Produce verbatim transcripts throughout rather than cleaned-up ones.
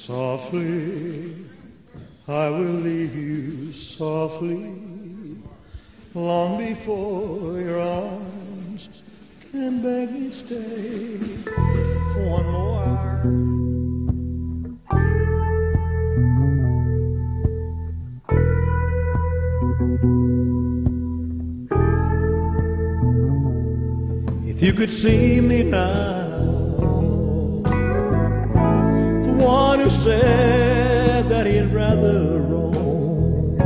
Softly, I will leave you softly, long before your arms can beg me stay for one more hour. If you could see me now, the one who said that he'd rather roam,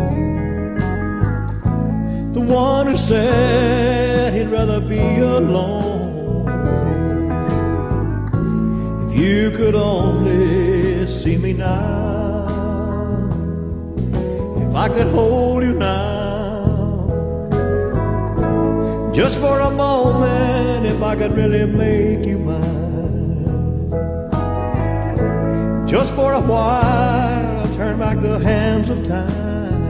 the one who said he'd rather be alone. If you could only see me now, if I could hold you now, just for a moment, if I could really make you mine, just for a while, turn back the hands of time.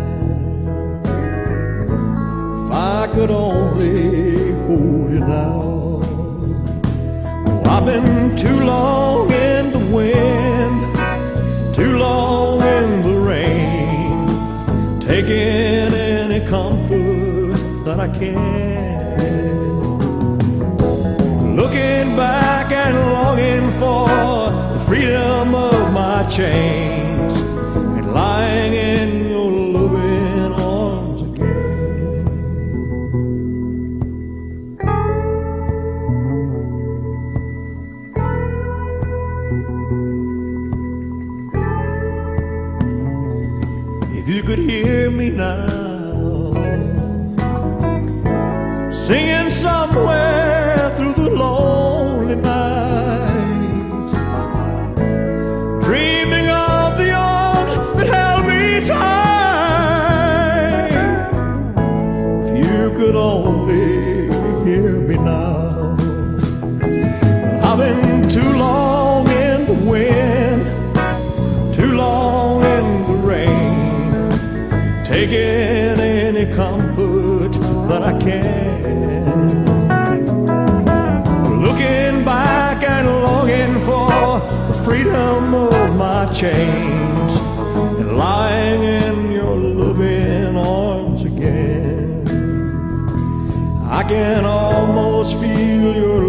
If I could only hold you now. Oh, I've been too long in the wind, too long in the rain, taking any comfort that I can, looking back and longing for the freedom of my chains, and lying in your loving arms again. If you could hear me now, singing somewhere through the lonely night, dreaming of the arms that held me tight. If you could only hear me now. I've been too long in the wind, too long in the rain, taking any comfort that I can, looking back and longing for the freedom of my chains, and lying in your loving arms again. I can almost feel your